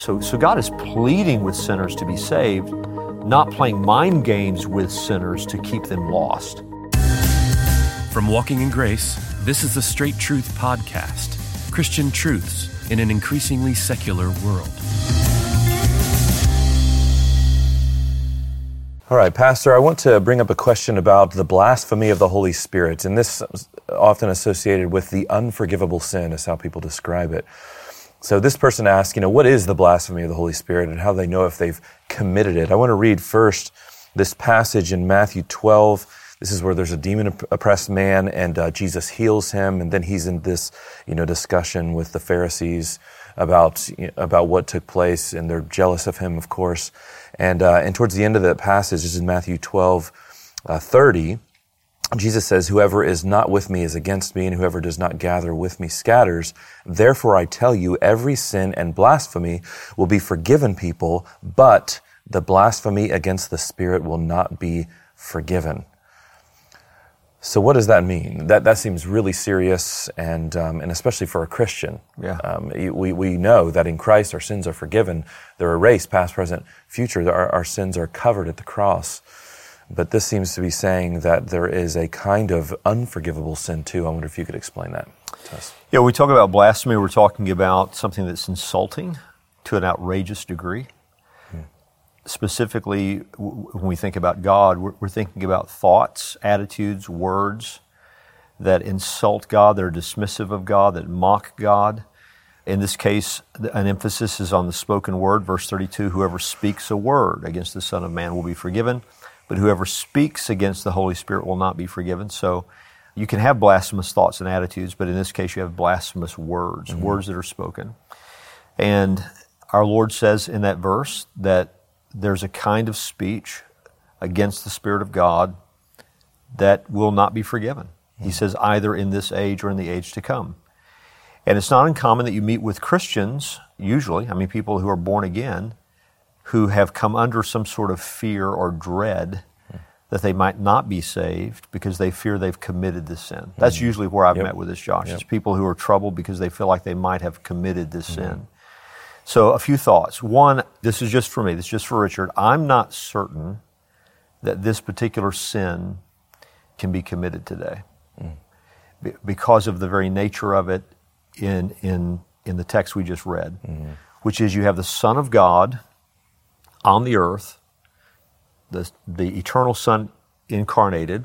So God is pleading with sinners to be saved, not playing mind games with sinners to keep them lost. From Walking in Grace, this is the Straight Truth Podcast, Christian truths in an increasingly secular world. All right, Pastor, I want to bring up a question about the blasphemy of the Holy Spirit, and this is often associated with the unforgivable sin is how people describe it. So this person asks, what is the blasphemy of the Holy Spirit and how do they know if they've committed it? I want to read first this passage in Matthew 12. This is where there's a demon-oppressed man and Jesus heals him, and then he's in this, discussion with the Pharisees about what took place, and they're jealous of him, of course. And towards the end of that passage, this is Matthew 12:30. Jesus says, "Whoever is not with me is against me, and whoever does not gather with me scatters. Therefore I tell you, every sin and blasphemy will be forgiven people, but the blasphemy against the Spirit will not be forgiven." So what does that mean? That seems really serious, and especially for a Christian. Yeah. We know that in Christ our sins are forgiven. They're erased, past, present, future. Our sins are covered at the cross. But this seems to be saying that there is a kind of unforgivable sin too. I wonder if you could explain that to us. Yeah, when we talk about blasphemy, we're talking about something that's insulting to an outrageous degree. Specifically, when we think about God, we're thinking about thoughts, attitudes, words that insult God, that are dismissive of God, that mock God. In this case, an emphasis is on the spoken word. Verse 32, whoever speaks a word against the Son of Man will be forgiven, but whoever speaks against the Holy Spirit will not be forgiven. So you can have blasphemous thoughts and attitudes, but in this case you have blasphemous words, words that are spoken. And our Lord says in that verse that there's a kind of speech against the Spirit of God that will not be forgiven. He says either in this age or in the age to come. And it's not uncommon that you meet with Christians, usually, people who are born again, who have come under some sort of fear or dread that they might not be saved because they fear they've committed this sin. That's usually where I've met with this, Josh. It's people who are troubled because they feel like they might have committed this sin. So a few thoughts. One, this is just for me, this is just for Richard. I'm not certain that this particular sin can be committed today because of the very nature of it in the text we just read, which is you have the Son of God on the earth, the eternal Son incarnated,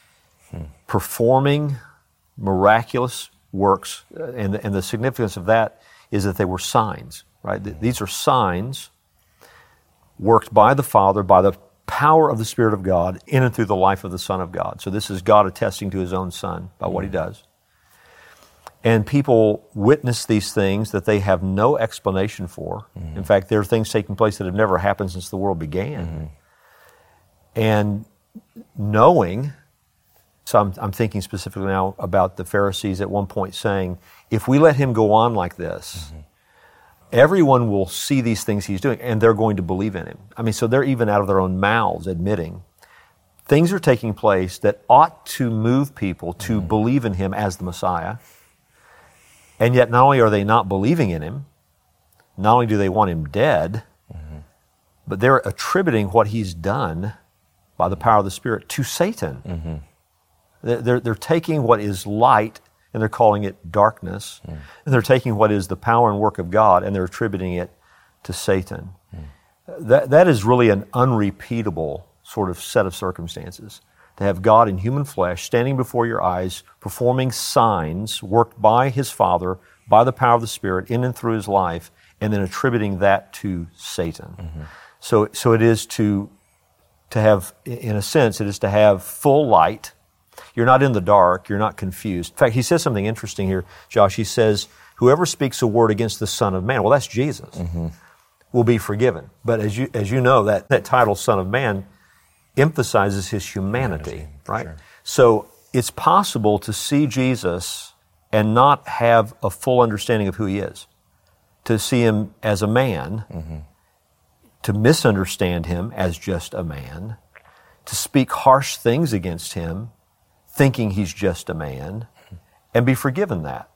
performing miraculous works, and the significance of that is that they were signs, right? These are signs worked by the Father, by the power of the Spirit of God, in and through the life of the Son of God. So this is God attesting to His own Son by what He does. And people witness these things that they have no explanation for. In fact, there are things taking place that have never happened since the world began. And knowing, so I'm thinking specifically now about the Pharisees at one point saying, if we let him go on like this, everyone will see these things he's doing and they're going to believe in him. So they're even out of their own mouths admitting things are taking place that ought to move people to believe in him as the Messiah. And yet not only are they not believing in him, not only do they want him dead, but they're attributing what he's done by the power of the Spirit to Satan. They're taking what is light and they're calling it darkness. And they're taking what is the power and work of God and they're attributing it to Satan. That is really an unrepeatable sort of set of circumstances. To have God in human flesh standing before your eyes, performing signs worked by His Father, by the power of the Spirit, in and through His life, and then attributing that to Satan. So it is to have, in a sense, it is to have full light. You're not in the dark, you're not confused. In fact, he says something interesting here, Josh. He says, whoever speaks a word against the Son of Man, well, that's Jesus, will be forgiven. But as you know, that title, Son of Man, emphasizes His humanity, right? Sure. So it's possible to see Jesus and not have a full understanding of who He is. To see Him as a man, to misunderstand Him as just a man, to speak harsh things against Him, thinking He's just a man, and be forgiven that.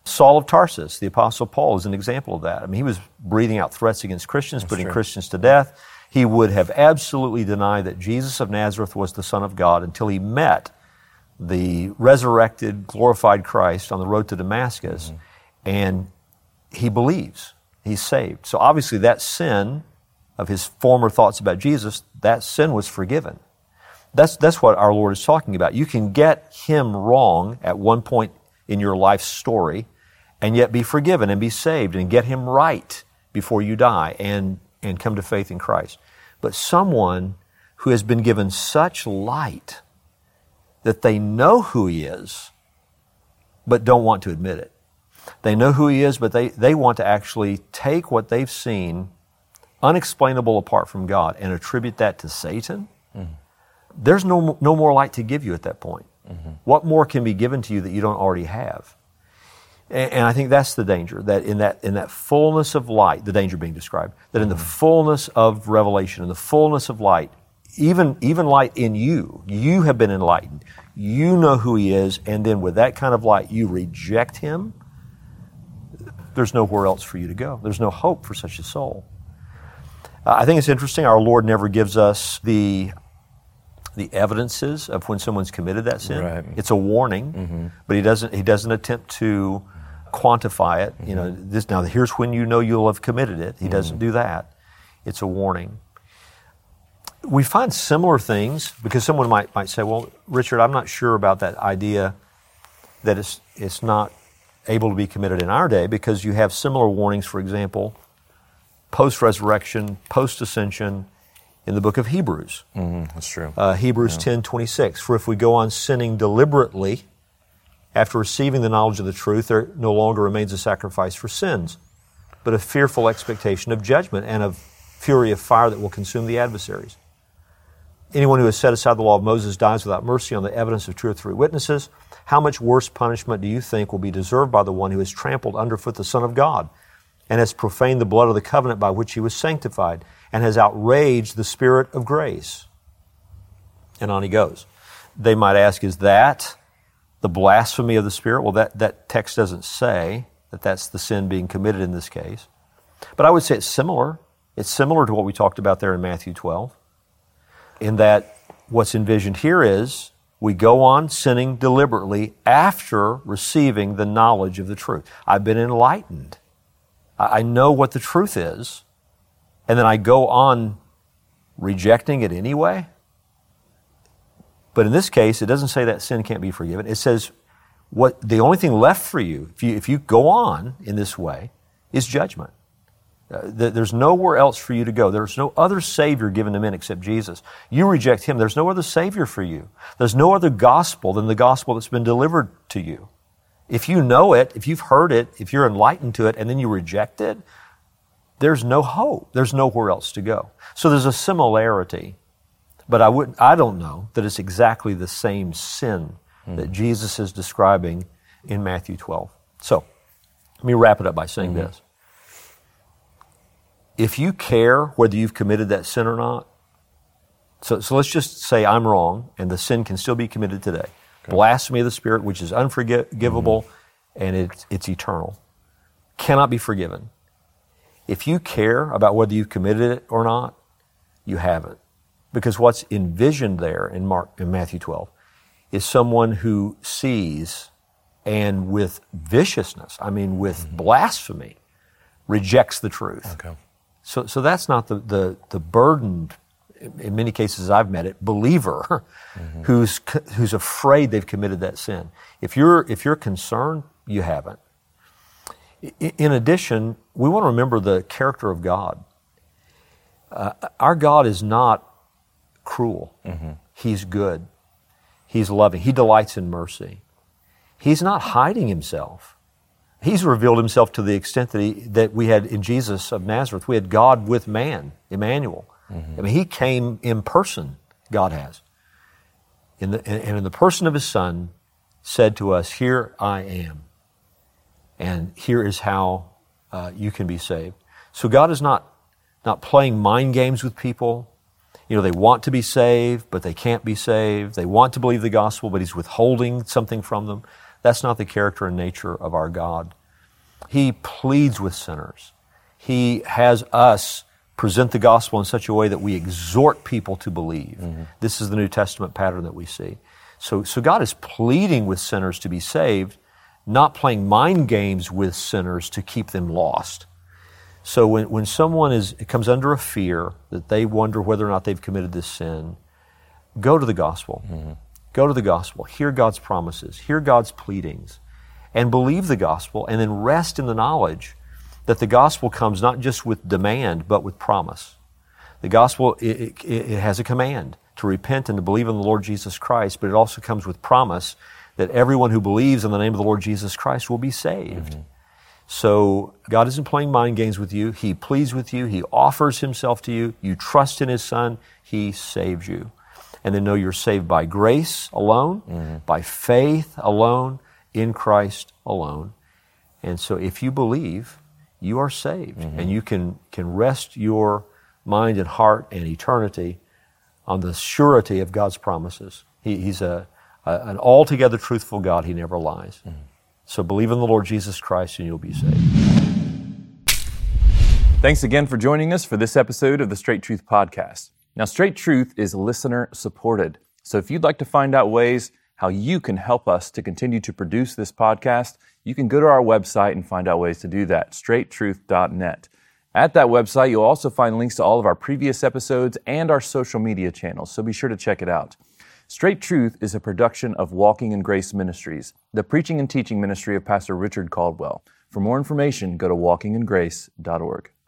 Saul of Tarsus, the Apostle Paul, is an example of that. I mean, he was breathing out threats against Christians, putting Christians to death. He would have absolutely denied that Jesus of Nazareth was the Son of God until he met the resurrected, glorified Christ on the road to Damascus, and he believes. He's saved. So obviously that sin of his former thoughts about Jesus, that sin was forgiven. That's what our Lord is talking about. You can get him wrong at one point in your life story and yet be forgiven and be saved and get him right before you die and come to faith in Christ. But someone who has been given such light that they know who he is but don't want to admit it. They know who he is, but they want to actually take what they've seen unexplainable apart from God and attribute that to Satan. There's no more light to give you at that point. What more can be given to you that you don't already have? And I think that's the danger, that in that fullness of light, the danger being described, that in the fullness of revelation, in the fullness of light, even light in you have been enlightened. You know who he is, and then with that kind of light, you reject him. There's nowhere else for you to go. There's no hope for such a soul. I think it's interesting, our Lord never gives us the evidences of when someone's committed that sin. Right. It's a warning, but he doesn't attempt to quantify it. You know, here's when you know you'll have committed it. He doesn't do that. It's a warning. We find similar things, because someone might say, well, Richard, I'm not sure about that idea that it's not able to be committed in our day, because you have similar warnings, for example, post-resurrection, post-ascension, in the book of Hebrews. That's true. Hebrews 10:26. For if we go on sinning deliberately, after receiving the knowledge of the truth, there no longer remains a sacrifice for sins, but a fearful expectation of judgment and of fury of fire that will consume the adversaries. Anyone who has set aside the law of Moses dies without mercy on the evidence of two or three witnesses. How much worse punishment do you think will be deserved by the one who has trampled underfoot the Son of God and has profaned the blood of the covenant by which he was sanctified and has outraged the Spirit of grace? And on he goes. They might ask, is that the blasphemy of the Spirit? Well, that text doesn't say that that's the sin being committed in this case. But I would say it's similar. It's similar to what we talked about there in Matthew 12, in that what's envisioned here is we go on sinning deliberately after receiving the knowledge of the truth. I've been enlightened. I know what the truth is, and then I go on rejecting it anyway. But in this case, it doesn't say that sin can't be forgiven. It says the only thing left for you, if you go on in this way, is judgment. There's nowhere else for you to go. There's no other Savior given to men except Jesus. You reject him. There's no other Savior for you. There's no other gospel than the gospel that's been delivered to you. If you know it, if you've heard it, if you're enlightened to it, and then you reject it, there's no hope. There's nowhere else to go. So there's a similarity, but I don't know that it's exactly the same sin that Jesus is describing in Matthew 12. So let me wrap it up by saying this. If you care whether you've committed that sin or not, so let's just say I'm wrong and the sin can still be committed today. Okay. Blasphemy of the Spirit, which is unforgivable and it's eternal, cannot be forgiven. If you care about whether you've committed it or not, you haven't. Because what's envisioned there in Matthew 12 is someone who sees and with viciousness, with blasphemy, rejects the truth. Okay. So that's not the burdened, in many cases I've met it, believer who's afraid they've committed that sin. If you're concerned, you haven't. In addition, we want to remember the character of God. Our God is not cruel. He's good. He's loving. He delights in mercy. He's not hiding himself. He's revealed himself to the extent that we had in Jesus of Nazareth. We had God with man, Emmanuel. He came in person, God has. And in the person of his Son, said to us, here I am. And here is how you can be saved. So God is not playing mind games with people. They want to be saved, but they can't be saved. They want to believe the gospel, but he's withholding something from them. That's not the character and nature of our God. He pleads with sinners. He has us present the gospel in such a way that we exhort people to believe. This is the New Testament pattern that we see. So God is pleading with sinners to be saved, not playing mind games with sinners to keep them lost. So when someone comes under a fear that they wonder whether or not they've committed this sin, go to the gospel. Go to the gospel. Hear God's promises. Hear God's pleadings. And believe the gospel, and then rest in the knowledge that the gospel comes not just with demand, but with promise. The gospel, it has a command to repent and to believe in the Lord Jesus Christ, but it also comes with promise that everyone who believes in the name of the Lord Jesus Christ will be saved. So God isn't playing mind games with you. He pleads with you. He offers Himself to you. You trust in His Son. He saves you. And then know you're saved by grace alone, by faith alone, in Christ alone. And so if you believe, you are saved. And you can rest your mind and heart and eternity on the surety of God's promises. He's an altogether truthful God. He never lies. So believe in the Lord Jesus Christ and you'll be saved. Thanks again for joining us for this episode of the Straight Truth Podcast. Now, Straight Truth is listener supported. So if you'd like to find out ways how you can help us to continue to produce this podcast, you can go to our website and find out ways to do that, straighttruth.net. At that website, you'll also find links to all of our previous episodes and our social media channels, so be sure to check it out. Straight Truth is a production of Walking in Grace Ministries, the preaching and teaching ministry of Pastor Richard Caldwell. For more information, go to walkingingrace.org.